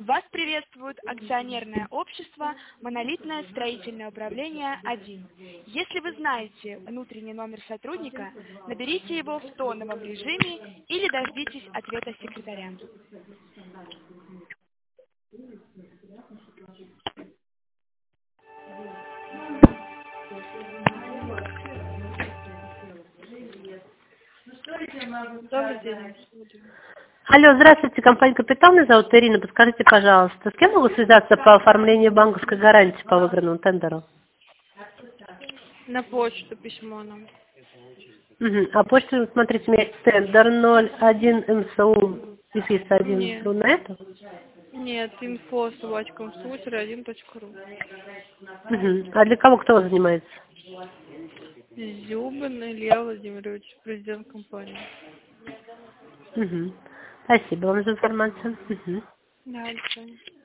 Вас приветствует акционерное общество «Монолитное строительное управление 1». Если вы знаете внутренний номер сотрудника, наберите его в тоновом режиме или дождитесь ответа секретаря. Добрый день. Алло, здравствуйте, компания «Капитал», меня зовут Ирина. Подскажите, пожалуйста, с кем могу связаться по оформлению банковской гарантии по выигранному тендеру? На почту письмо нам. А почту, смотрите, у меня есть тендер 01 МСУ ИФИС 1. Нет. На это? Нет, info@computer1.ru. А для кого, кто занимается? Зюбин Илья Владимирович, президент компании. Спасибо вам за информацию. Да, до свидания.